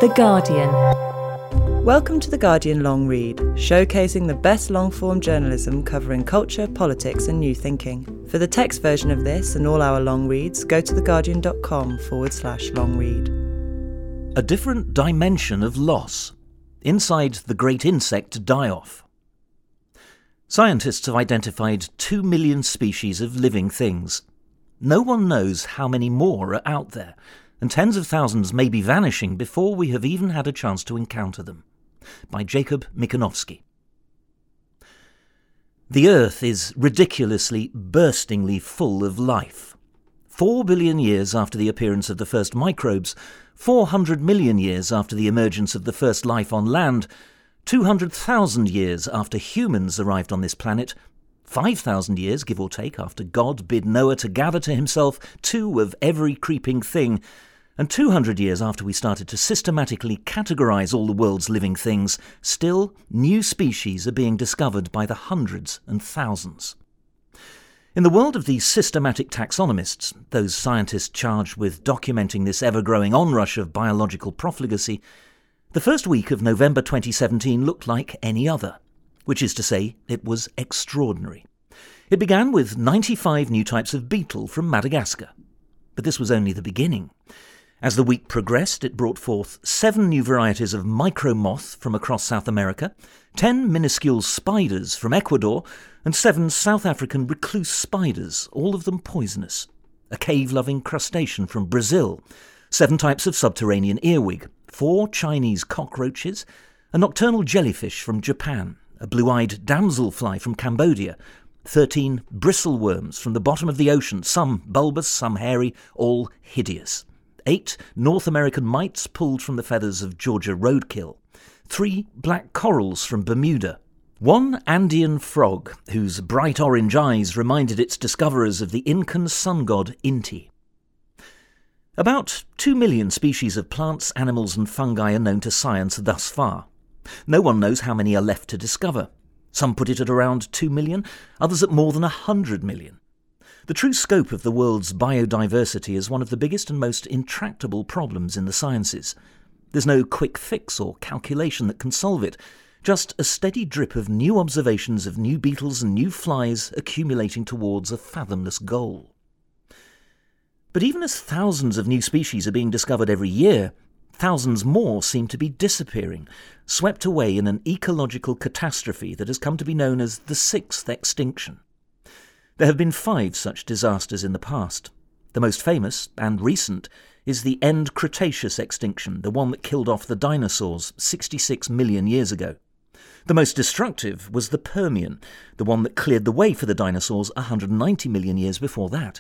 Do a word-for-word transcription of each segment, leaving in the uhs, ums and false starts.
The Guardian. Welcome to The Guardian Long Read, showcasing the best long-form journalism covering culture, politics and new thinking. For the text version of this and all our long reads, go to theguardian.com forward slash long read. A different dimension of loss, inside the great insect die-off. Scientists have identified two million species of living things. No one knows how many more are out there, and tens of thousands may be vanishing before we have even had a chance to encounter them. By Jacob Mikanovsky. The Earth is ridiculously, burstingly full of life. Four billion years after the appearance of the first microbes, four hundred million years after the emergence of the first life on land, two hundred thousand years after humans arrived on this planet, five thousand years, give or take, after God bid Noah to gather to himself two of every creeping thing, and two hundred years after we started to systematically categorize all the world's living things, still new species are being discovered by the hundreds and thousands. In the world of the systematic taxonomists, those scientists charged with documenting this ever-growing onrush of biological profligacy, the first week of November twenty seventeen looked like any other, which is to say, it was extraordinary. It began with ninety-five new types of beetle from Madagascar. But this was only the beginning. As the week progressed, it brought forth seven new varieties of micromoth from across South America, ten minuscule spiders from Ecuador, and seven South African recluse spiders, all of them poisonous, a cave-loving crustacean from Brazil, seven types of subterranean earwig, four Chinese cockroaches, a nocturnal jellyfish from Japan, a blue-eyed damselfly from Cambodia, thirteen bristleworms from the bottom of the ocean, some bulbous, some hairy, all hideous. Eight North American mites pulled from the feathers of Georgia roadkill. Three black corals from Bermuda. One Andean frog, whose bright orange eyes reminded its discoverers of the Incan sun god Inti. About two million species of plants, animals and fungi are known to science thus far. No one knows how many are left to discover. Some put it at around two million, others at more than one hundred million. The true scope of the world's biodiversity is one of the biggest and most intractable problems in the sciences. There's no quick fix or calculation that can solve it, just a steady drip of new observations of new beetles and new flies accumulating towards a fathomless goal. But even as thousands of new species are being discovered every year, thousands more seem to be disappearing, swept away in an ecological catastrophe that has come to be known as the sixth extinction. There have been five such disasters in the past. The most famous, and recent, is the End Cretaceous extinction, the one that killed off the dinosaurs sixty-six million years ago. The most destructive was the Permian, the one that cleared the way for the dinosaurs one hundred ninety million years before that.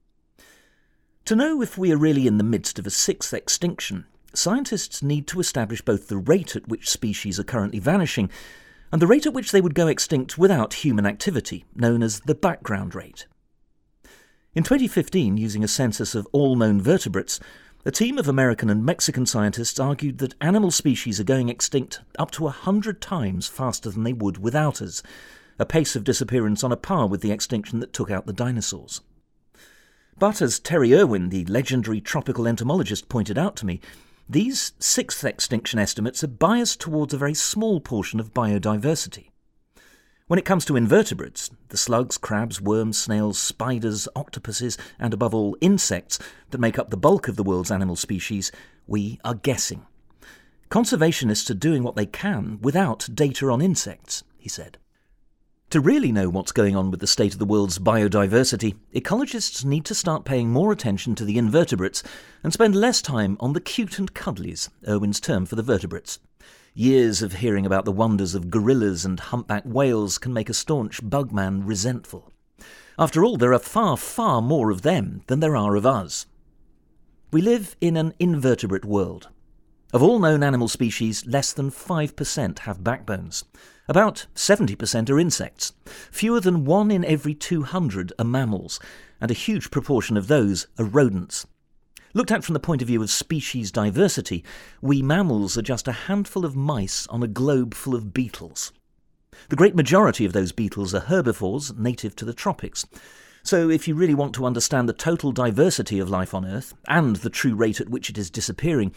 To know if we are really in the midst of a sixth extinction, scientists need to establish both the rate at which species are currently vanishing and the rate at which they would go extinct without human activity, known as the background rate. In twenty fifteen, using a census of all known vertebrates, a team of American and Mexican scientists argued that animal species are going extinct up to a hundred times faster than they would without us, a pace of disappearance on a par with the extinction that took out the dinosaurs. But as Terry Irwin, the legendary tropical entomologist, pointed out to me, these sixth extinction estimates are biased towards a very small portion of biodiversity. When it comes to invertebrates, the slugs, crabs, worms, snails, spiders, octopuses, and above all insects that make up the bulk of the world's animal species, we are guessing. Conservationists are doing what they can without data on insects, he said. To really know what's going on with the state of the world's biodiversity, ecologists need to start paying more attention to the invertebrates and spend less time on the cute and cuddlies, Irwin's term for the vertebrates. Years of hearing about the wonders of gorillas and humpback whales can make a staunch bugman resentful. After all, there are far, far more of them than there are of us. We live in an invertebrate world. Of all known animal species, less than five percent have backbones. About seventy percent are insects. Fewer than one in every two hundred are mammals, and a huge proportion of those are rodents. Looked at from the point of view of species diversity, we mammals are just a handful of mice on a globe full of beetles. The great majority of those beetles are herbivores native to the tropics. So if you really want to understand the total diversity of life on Earth, and the true rate at which it is disappearing,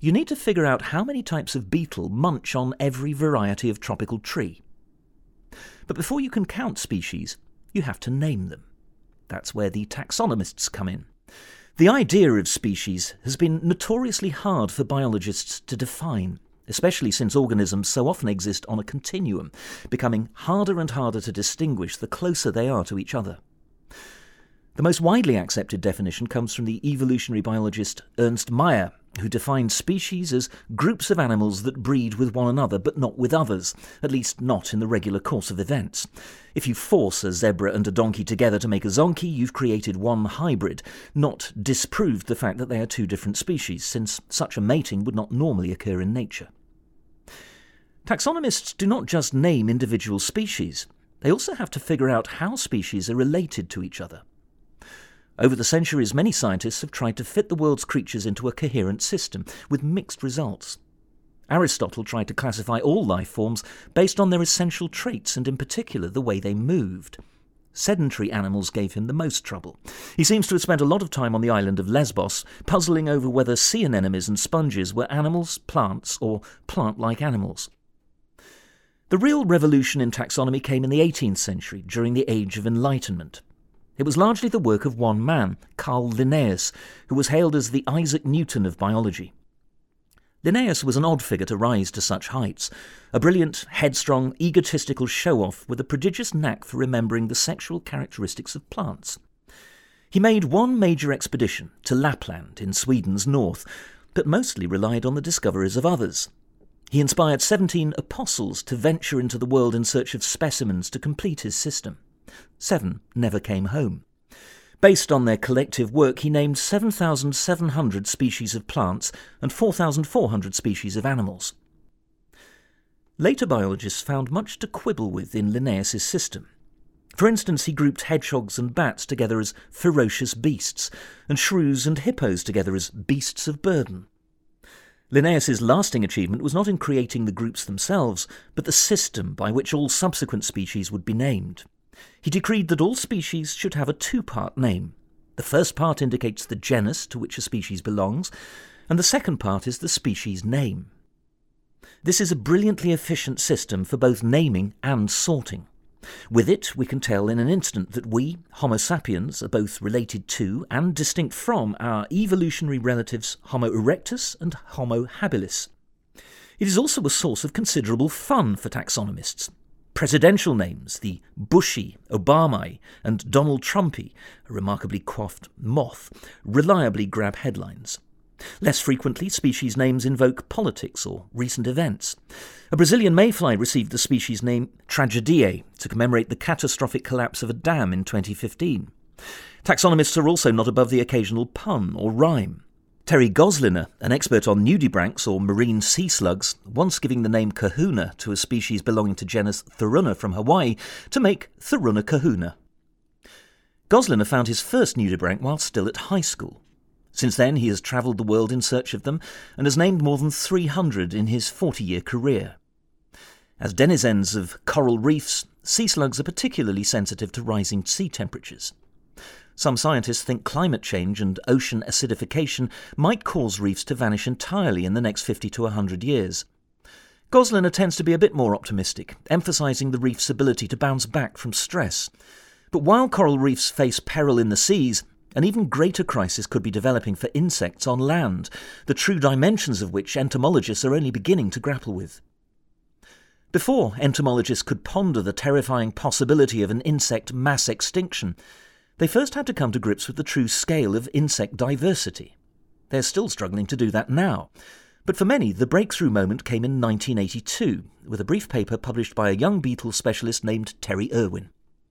you need to figure out how many types of beetle munch on every variety of tropical tree. But before you can count species, you have to name them. That's where the taxonomists come in. The idea of species has been notoriously hard for biologists to define, especially since organisms so often exist on a continuum, becoming harder and harder to distinguish the closer they are to each other. The most widely accepted definition comes from the evolutionary biologist Ernst Mayr, who defined species as groups of animals that breed with one another but not with others, at least not in the regular course of events. If you force a zebra and a donkey together to make a zonkey, you've created one hybrid, not disproved the fact that they are two different species, since such a mating would not normally occur in nature. Taxonomists do not just name individual species, they also have to figure out how species are related to each other. Over the centuries, many scientists have tried to fit the world's creatures into a coherent system, with mixed results. Aristotle tried to classify all life forms based on their essential traits and in particular the way they moved. Sedentary animals gave him the most trouble. He seems to have spent a lot of time on the island of Lesbos, puzzling over whether sea anemones and sponges were animals, plants, or plant-like animals. The real revolution in taxonomy came in the eighteenth century, during the Age of Enlightenment. It was largely the work of one man, Carl Linnaeus, who was hailed as the Isaac Newton of biology. Linnaeus was an odd figure to rise to such heights, a brilliant, headstrong, egotistical show-off with a prodigious knack for remembering the sexual characteristics of plants. He made one major expedition to Lapland in Sweden's north, but mostly relied on the discoveries of others. He inspired seventeen apostles to venture into the world in search of specimens to complete his system. Seven never came home. Based on their collective work, he named seven thousand seven hundred species of plants and four thousand four hundred species of animals. Later biologists found much to quibble with in Linnaeus' system. For instance, he grouped hedgehogs and bats together as ferocious beasts, and shrews and hippos together as beasts of burden. Linnaeus' lasting achievement was not in creating the groups themselves, but the system by which all subsequent species would be named. He decreed that all species should have a two-part name. The first part indicates the genus to which a species belongs, and the second part is the species name. This is a brilliantly efficient system for both naming and sorting. With it, we can tell in an instant that we, Homo sapiens, are both related to and distinct from our evolutionary relatives Homo erectus and Homo habilis. It is also a source of considerable fun for taxonomists. Presidential names, the Bushy, Obama, and Donald Trumpy, a remarkably coiffed moth, reliably grab headlines. Less frequently, species names invoke politics or recent events. A Brazilian mayfly received the species name Tragediae to commemorate the catastrophic collapse of a dam in twenty fifteen. Taxonomists are also not above the occasional pun or rhyme. Terry Gosliner, an expert on nudibranchs or marine sea slugs, once giving the name kahuna to a species belonging to genus Thoruna from Hawaii to make Thoruna kahuna. Gosliner found his first nudibranch while still at high school. Since then he has travelled the world in search of them and has named more than three hundred in his forty-year career. As denizens of coral reefs, sea slugs are particularly sensitive to rising sea temperatures. Some scientists think climate change and ocean acidification might cause reefs to vanish entirely in the next fifty to one hundred years. Gosliner tends to be a bit more optimistic, emphasising the reef's ability to bounce back from stress. But while coral reefs face peril in the seas, an even greater crisis could be developing for insects on land, the true dimensions of which entomologists are only beginning to grapple with. Before entomologists could ponder the terrifying possibility of an insect mass extinction, they first had to come to grips with the true scale of insect diversity. They're still struggling to do that now, but for many the breakthrough moment came in nineteen eighty-two, with a brief paper published by a young beetle specialist named Terry Irwin.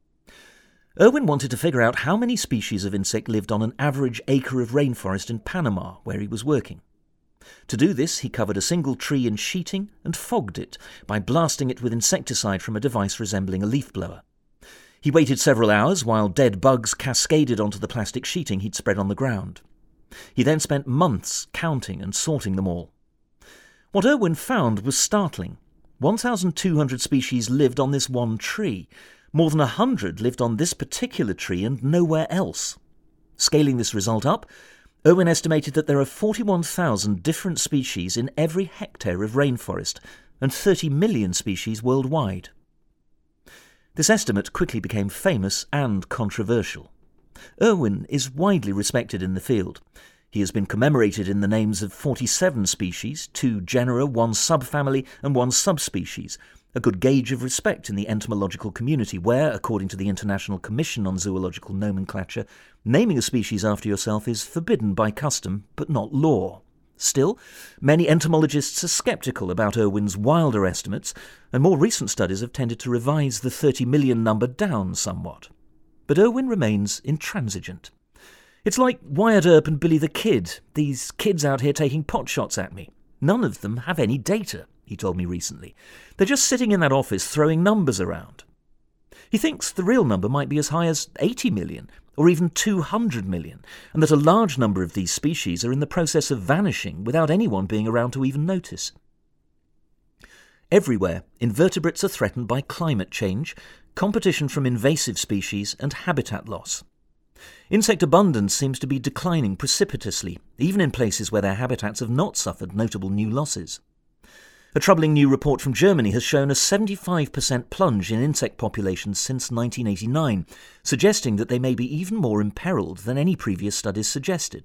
Irwin wanted to figure out how many species of insect lived on an average acre of rainforest in Panama, where he was working. To do this, he covered a single tree in sheeting and fogged it by blasting it with insecticide from a device resembling a leaf blower. He waited several hours while dead bugs cascaded onto the plastic sheeting he'd spread on the ground. He then spent months counting and sorting them all. What Irwin found was startling. one thousand two hundred species lived on this one tree. More than one hundred lived on this particular tree and nowhere else. Scaling this result up, Irwin estimated that there are forty-one thousand different species in every hectare of rainforest and thirty million species worldwide. This estimate quickly became famous and controversial. Irwin is widely respected in the field. He has been commemorated in the names of forty-seven species, two genera, one subfamily and one subspecies, a good gauge of respect in the entomological community where, according to the International Commission on Zoological Nomenclature, naming a species after yourself is forbidden by custom but not law. Still, many entomologists are sceptical about Irwin's wilder estimates, and more recent studies have tended to revise the thirty million number down somewhat. But Irwin remains intransigent. It's like Wyatt Earp and Billy the Kid, these kids out here taking potshots at me. None of them have any data, he told me recently. They're just sitting in that office throwing numbers around. He thinks the real number might be as high as eighty million, or even two hundred million, and that a large number of these species are in the process of vanishing without anyone being around to even notice. Everywhere, invertebrates are threatened by climate change, competition from invasive species, and habitat loss. Insect abundance seems to be declining precipitously, even in places where their habitats have not suffered notable new losses. A troubling new report from Germany has shown a seventy-five percent plunge in insect populations since nineteen eighty-nine, suggesting that they may be even more imperiled than any previous studies suggested.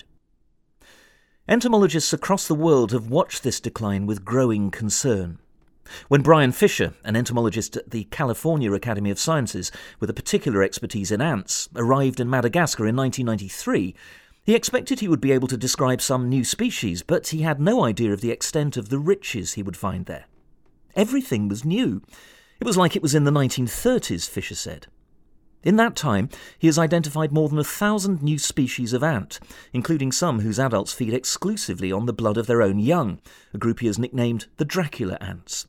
Entomologists across the world have watched this decline with growing concern. When Brian Fisher, an entomologist at the California Academy of Sciences with a particular expertise in ants, arrived in Madagascar in nineteen ninety-three, he expected he would be able to describe some new species, but he had no idea of the extent of the riches he would find there. Everything was new. It was like it was in the nineteen thirties, Fisher said. In that time, he has identified more than a thousand new species of ant, including some whose adults feed exclusively on the blood of their own young, a group he has nicknamed the Dracula ants.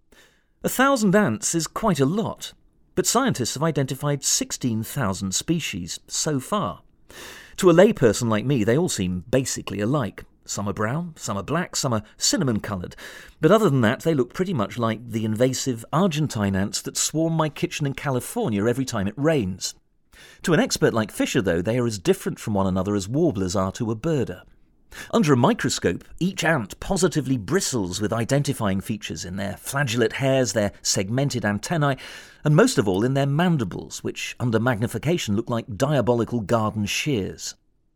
A thousand ants is quite a lot, but scientists have identified sixteen thousand species so far. To a layperson like me, they all seem basically alike. Some are brown, some are black, some are cinnamon-coloured, but other than that, they look pretty much like the invasive Argentine ants that swarm my kitchen in California every time it rains. To an expert like Fisher, though, they are as different from one another as warblers are to a birder. Under a microscope, each ant positively bristles with identifying features in their flagellate hairs, their segmented antennae, and most of all in their mandibles, which under magnification look like diabolical garden shears.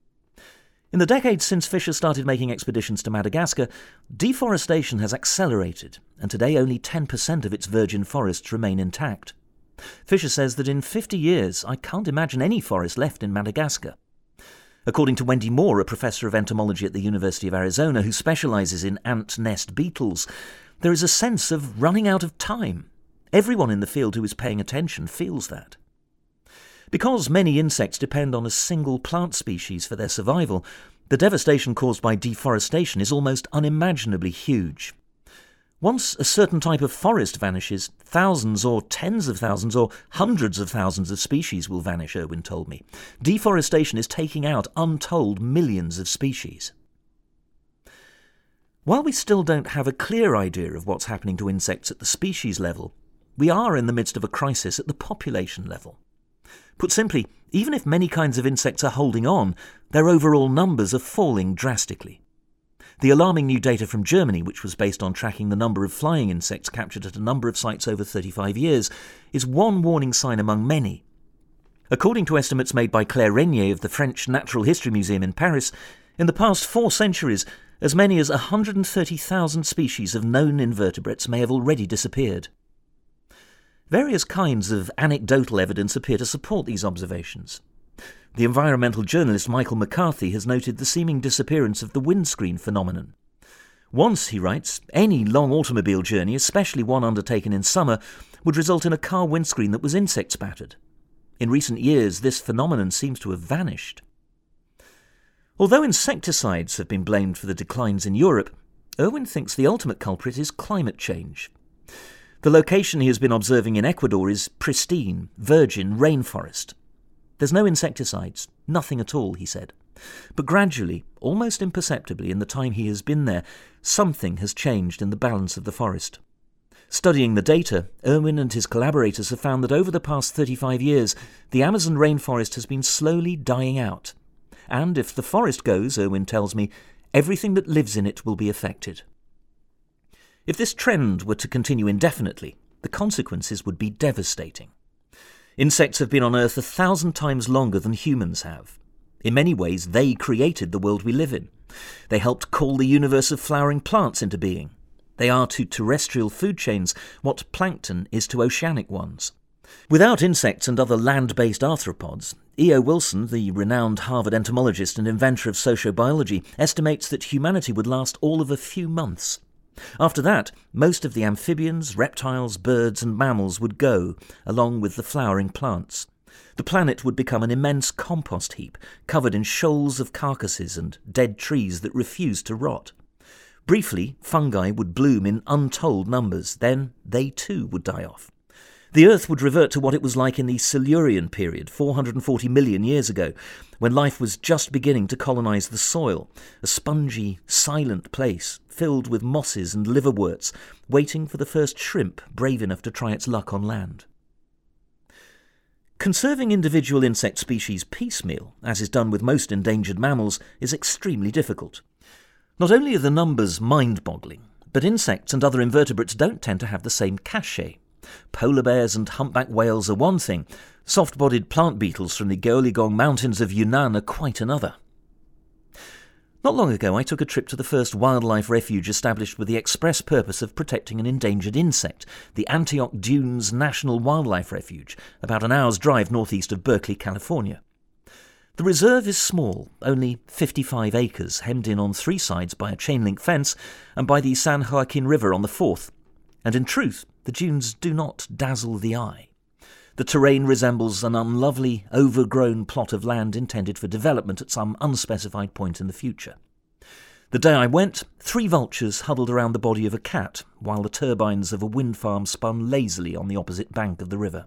In the decades since Fisher started making expeditions to Madagascar, deforestation has accelerated, and today only ten percent of its virgin forests remain intact. Fisher says that in fifty years, I can't imagine any forest left in Madagascar. According to Wendy Moore, a professor of entomology at the University of Arizona who specialises in ant nest beetles, there is a sense of running out of time. Everyone in the field who is paying attention feels that. Because many insects depend on a single plant species for their survival, the devastation caused by deforestation is almost unimaginably huge. Once a certain type of forest vanishes, thousands or tens of thousands or hundreds of thousands of species will vanish, Irwin told me. Deforestation is taking out untold millions of species. While we still don't have a clear idea of what's happening to insects at the species level, we are in the midst of a crisis at the population level. Put simply, even if many kinds of insects are holding on, their overall numbers are falling drastically. The alarming new data from Germany, which was based on tracking the number of flying insects captured at a number of sites over thirty-five years, is one warning sign among many. According to estimates made by Claire Régnier of the French Natural History Museum in Paris, in the past four centuries, as many as one hundred thirty thousand species of known invertebrates may have already disappeared. Various kinds of anecdotal evidence appear to support these observations. The environmental journalist Michael McCarthy has noted the seeming disappearance of the windscreen phenomenon. Once, he writes, any long automobile journey, especially one undertaken in summer, would result in a car windscreen that was insect spattered. In recent years, this phenomenon seems to have vanished. Although insecticides have been blamed for the declines in Europe, Irwin thinks the ultimate culprit is climate change. The location he has been observing in Ecuador is pristine, virgin rainforest. There's no insecticides, nothing at all, he said. But gradually, almost imperceptibly in the time he has been there, something has changed in the balance of the forest. Studying the data, Irwin and his collaborators have found that over the past thirty-five years, the Amazon rainforest has been slowly dying out. and if the forest goes, Irwin tells me, everything that lives in it will be affected. If this trend were to continue indefinitely, the consequences would be devastating. Insects have been on Earth a thousand times longer than humans have. In many ways, they created the world we live in. They helped call the universe of flowering plants into being. They are to terrestrial food chains what plankton is to oceanic ones. Without insects and other land-based arthropods, E O Wilson, the renowned Harvard entomologist and inventor of sociobiology, estimates that humanity would last all of a few months. After that, most of the amphibians, reptiles, birds and mammals would go, along with the flowering plants. The planet would become an immense compost heap, covered in shoals of carcasses and dead trees that refused to rot. Briefly, fungi would bloom in untold numbers, then they too would die off. The Earth would revert to what it was like in the Silurian period, four hundred forty million years ago, when life was just beginning to colonise the soil, a spongy, silent place filled with mosses and liverworts, waiting for the first shrimp brave enough to try its luck on land. Conserving individual insect species piecemeal, as is done with most endangered mammals, is extremely difficult. Not only are the numbers mind-boggling, but insects and other invertebrates don't tend to have the same cachet. Polar bears and humpback whales are one thing, soft-bodied plant beetles from the Goligong Mountains of Yunnan are quite another. Not long ago I took a trip to the first wildlife refuge established with the express purpose of protecting an endangered insect, the Antioch Dunes National Wildlife Refuge, about an hour's drive northeast of Berkeley, California. The reserve is small, only fifty-five acres, hemmed in on three sides by a chain-link fence and by the San Joaquin River on the fourth. And in truth, the dunes do not dazzle the eye. The terrain resembles an unlovely, overgrown plot of land intended for development at some unspecified point in the future. The day I went, three vultures huddled around the body of a cat, while the turbines of a wind farm spun lazily on the opposite bank of the river.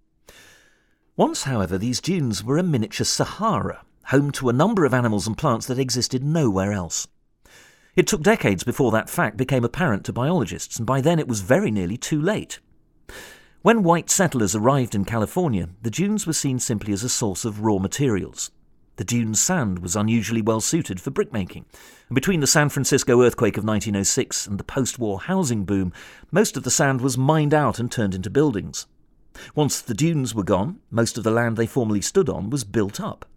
Once, however, these dunes were a miniature Sahara, home to a number of animals and plants that existed nowhere else. It took decades before that fact became apparent to biologists, and by then it was very nearly too late. When white settlers arrived in California, the dunes were seen simply as a source of raw materials. The dune sand was unusually well suited for brickmaking, and between the San Francisco earthquake of nineteen oh six and the post-war housing boom, most of the sand was mined out and turned into buildings. Once the dunes were gone, most of the land they formerly stood on was built up.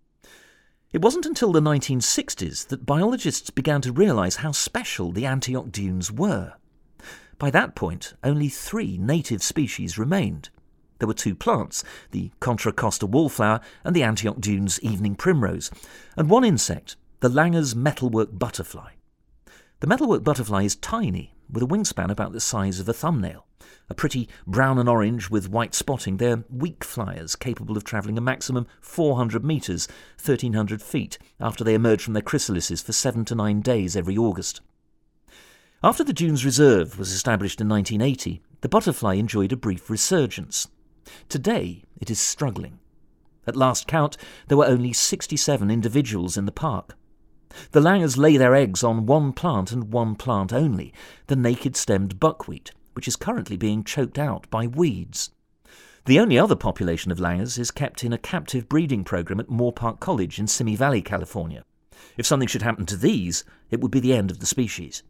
It wasn't until the nineteen sixties that biologists began to realise how special the Antioch dunes were. By that point, only three native species remained. There were two plants, the Contra Costa wallflower and the Antioch dunes evening primrose, and one insect, the Langer's metalwork butterfly. The metalwork butterfly is tiny, with a wingspan about the size of a thumbnail. A pretty brown and orange with white spotting, they're weak flyers capable of travelling a maximum four hundred metres, thirteen hundred feet, after they emerge from their chrysalises for seven to nine days every August. After the Dunes Reserve was established in nineteen eighty, the butterfly enjoyed a brief resurgence. Today it is struggling. At last count, there were only sixty-seven individuals in the park. The Langers lay their eggs on one plant and one plant only, the naked-stemmed buckwheat, which is currently being choked out by weeds. The only other population of Langers is kept in a captive breeding program at Moorpark College in Simi Valley, California. If something should happen to these, it would be the end of the species.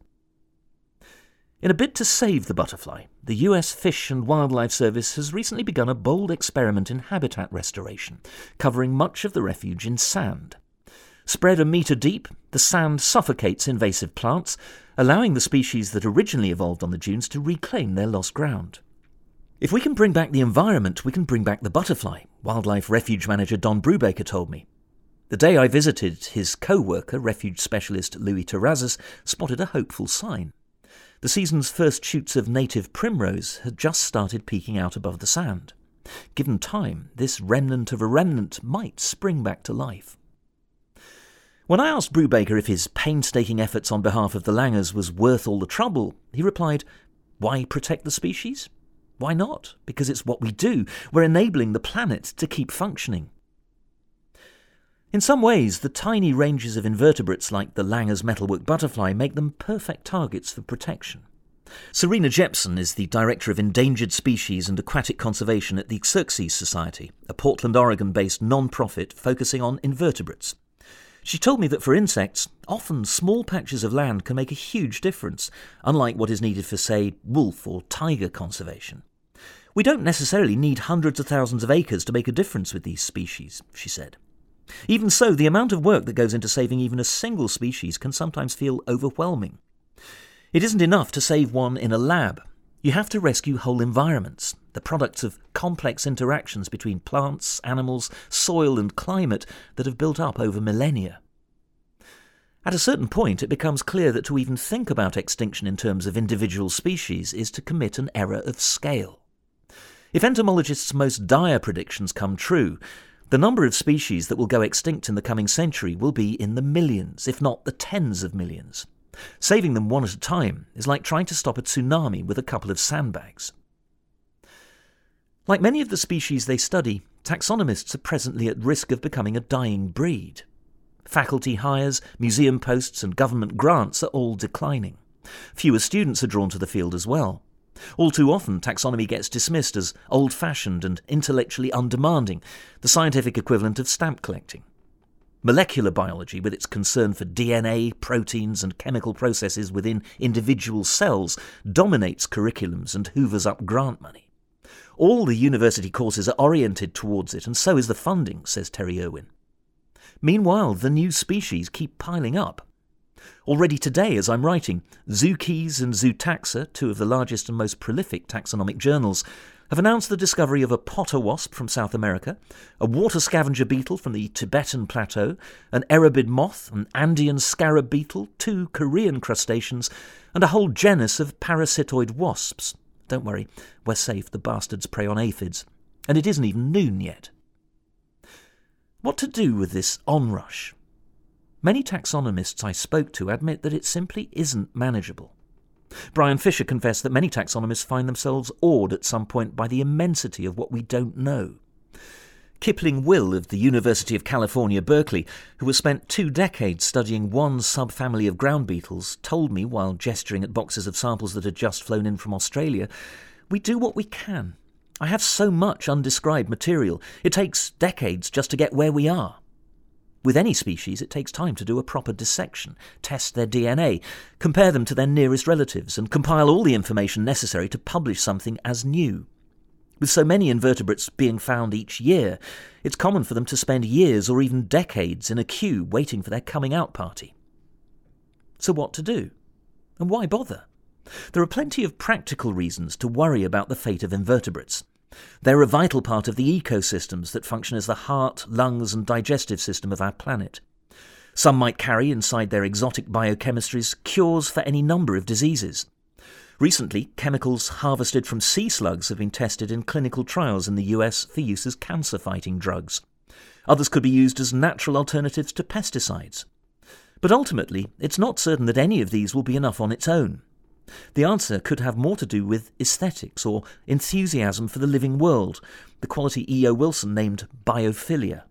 In a bid to save the butterfly, the U S Fish and Wildlife Service has recently begun a bold experiment in habitat restoration, covering much of the refuge in sand. Spread a metre deep, the sand suffocates invasive plants, allowing the species that originally evolved on the dunes to reclaim their lost ground. If we can bring back the environment, we can bring back the butterfly, Wildlife Refuge Manager Don Brubaker told me. The day I visited, his co-worker, refuge specialist Louis Terrazas, spotted a hopeful sign. The season's first shoots of native primrose had just started peeking out above the sand. Given time, this remnant of a remnant might spring back to life. When I asked Brubaker if his painstaking efforts on behalf of the Langers was worth all the trouble, he replied, "Why protect the species? Why not? Because it's what we do. We're enabling the planet to keep functioning." In some ways, the tiny ranges of invertebrates like the Langer's metalwork butterfly make them perfect targets for protection. Serena Jepson is the Director of Endangered Species and Aquatic Conservation at the Xerces Society, a Portland, Oregon-based non-profit focusing on invertebrates. She told me that for insects, often small patches of land can make a huge difference, unlike what is needed for, say, wolf or tiger conservation. We don't necessarily need hundreds of thousands of acres to make a difference with these species, she said. Even so, the amount of work that goes into saving even a single species can sometimes feel overwhelming. It isn't enough to save one in a lab. You have to rescue whole environments, the products of complex interactions between plants, animals, soil and climate that have built up over millennia. At a certain point, it becomes clear that to even think about extinction in terms of individual species is to commit an error of scale. If entomologists' most dire predictions come true, the number of species that will go extinct in the coming century will be in the millions, if not the tens of millions. Saving them one at a time is like trying to stop a tsunami with a couple of sandbags. Like many of the species they study, taxonomists are presently at risk of becoming a dying breed. Faculty hires, museum posts and government grants are all declining. Fewer students are drawn to the field as well. All too often, taxonomy gets dismissed as old-fashioned and intellectually undemanding, the scientific equivalent of stamp collecting. Molecular biology, with its concern for D N A, proteins and chemical processes within individual cells, dominates curriculums and hoovers up grant money. All the university courses are oriented towards it, and so is the funding, says Terry Irwin. Meanwhile, the new species keep piling up. Already today, as I'm writing, Zookeys and Zootaxa, two of the largest and most prolific taxonomic journals, have announced the discovery of a potter wasp from South America, a water scavenger beetle from the Tibetan plateau, an Erebid moth, an Andean scarab beetle, two Korean crustaceans, and a whole genus of parasitoid wasps. Don't worry, we're safe, the bastards prey on aphids. And it isn't even noon yet. What to do with this onrush? Many taxonomists I spoke to admit that it simply isn't manageable. Brian Fisher confessed that many taxonomists find themselves awed at some point by the immensity of what we don't know. Kipling Will of the University of California, Berkeley, who has spent two decades studying one subfamily of ground beetles, told me, while gesturing at boxes of samples that had just flown in from Australia, "We do what we can. I have so much undescribed material. It takes decades just to get where we are." With any species, it takes time to do a proper dissection, test their D N A, compare them to their nearest relatives, and compile all the information necessary to publish something as new. With so many invertebrates being found each year, it's common for them to spend years or even decades in a queue waiting for their coming out party. So what to do? And why bother? There are plenty of practical reasons to worry about the fate of invertebrates. They're a vital part of the ecosystems that function as the heart, lungs and digestive system of our planet. Some might carry inside their exotic biochemistries cures for any number of diseases. Recently, chemicals harvested from sea slugs have been tested in clinical trials in the U S for use as cancer-fighting drugs. Others could be used as natural alternatives to pesticides. But ultimately, it's not certain that any of these will be enough on its own. The answer could have more to do with aesthetics or enthusiasm for the living world, the quality E O Wilson named biophilia.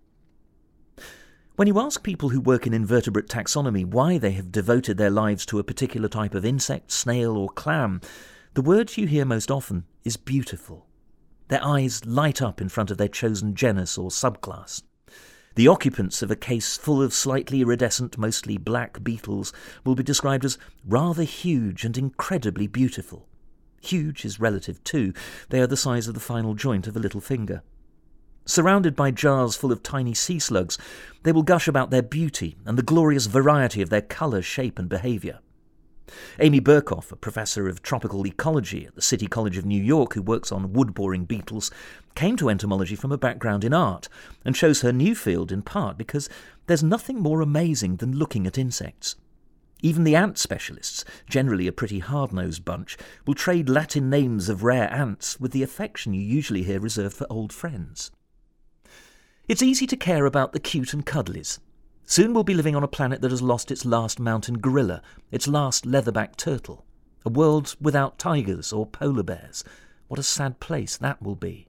When you ask people who work in invertebrate taxonomy why they have devoted their lives to a particular type of insect, snail or clam, the word you hear most often is beautiful. Their eyes light up in front of their chosen genus or subclass. The occupants of a case full of slightly iridescent, mostly black beetles will be described as rather huge and incredibly beautiful. Huge is relative too. They are the size of the final joint of a little finger. Surrounded by jars full of tiny sea slugs, they will gush about their beauty and the glorious variety of their colour, shape and behaviour. Amy Burkhoff, a professor of tropical ecology at the City College of New York who works on wood-boring beetles, came to entomology from a background in art and chose her new field in part because there's nothing more amazing than looking at insects. Even the ant specialists, generally a pretty hard-nosed bunch, will trade Latin names of rare ants with the affection you usually hear reserved for old friends. It's easy to care about the cute and cuddlies. Soon we'll be living on a planet that has lost its last mountain gorilla, its last leatherback turtle. A world without tigers or polar bears. What a sad place that will be.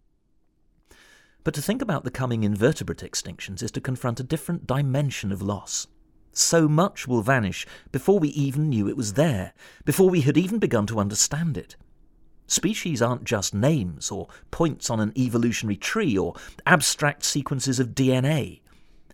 But to think about the coming invertebrate extinctions is to confront a different dimension of loss. So much will vanish before we even knew it was there, before we had even begun to understand it. Species aren't just names or points on an evolutionary tree or abstract sequences of D N A.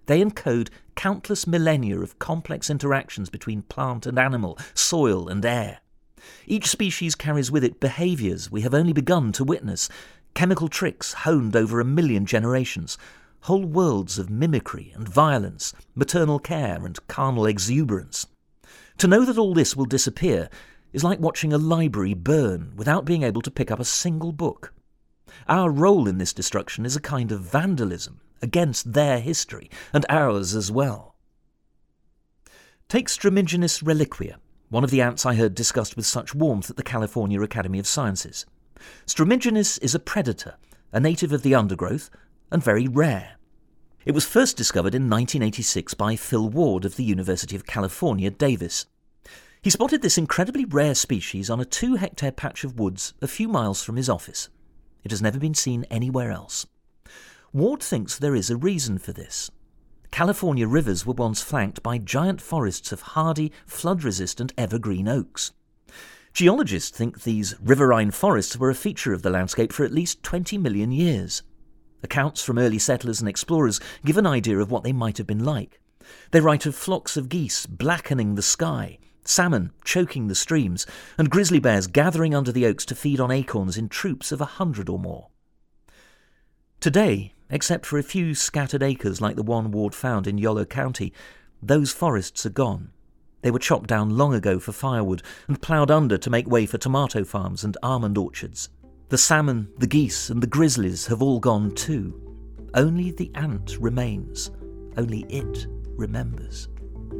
They encode countless millennia of complex interactions between plant and animal, soil and air. Each species carries with it behaviours we have only begun to witness, chemical tricks honed over a million generations, whole worlds of mimicry and violence, maternal care and carnal exuberance. To know that all this will disappear is like watching a library burn without being able to pick up a single book. Our role in this destruction is a kind of vandalism against their history, and ours as well. Take Stramigenis reliquia, one of the ants I heard discussed with such warmth at the California Academy of Sciences. Stramigenis is a predator, a native of the undergrowth, and very rare. It was first discovered in nineteen eighty-six by Phil Ward of the University of California, Davis. He spotted this incredibly rare species on a two-hectare patch of woods a few miles from his office. It has never been seen anywhere else. Ward thinks there is a reason for this. California rivers were once flanked by giant forests of hardy, flood-resistant evergreen oaks. Geologists think these riverine forests were a feature of the landscape for at least twenty million years. Accounts from early settlers and explorers give an idea of what they might have been like. They write of flocks of geese blackening the sky, salmon choking the streams, and grizzly bears gathering under the oaks to feed on acorns in troops of a hundred or more. Today, except for a few scattered acres like the one Ward found in Yolo County, those forests are gone. They were chopped down long ago for firewood and ploughed under to make way for tomato farms and almond orchards. The salmon, the geese and the grizzlies have all gone too. Only the ant remains. Only it remembers.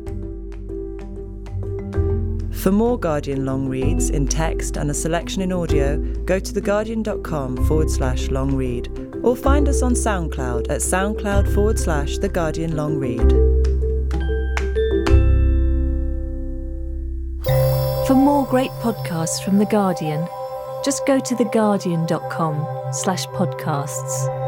For more Guardian long reads in text and a selection in audio, go to theguardian.com forward slash long read or find us on SoundCloud at soundcloud forward slash The Guardian Long Read. For more great podcasts from The Guardian, just go to theguardian.com slash podcasts.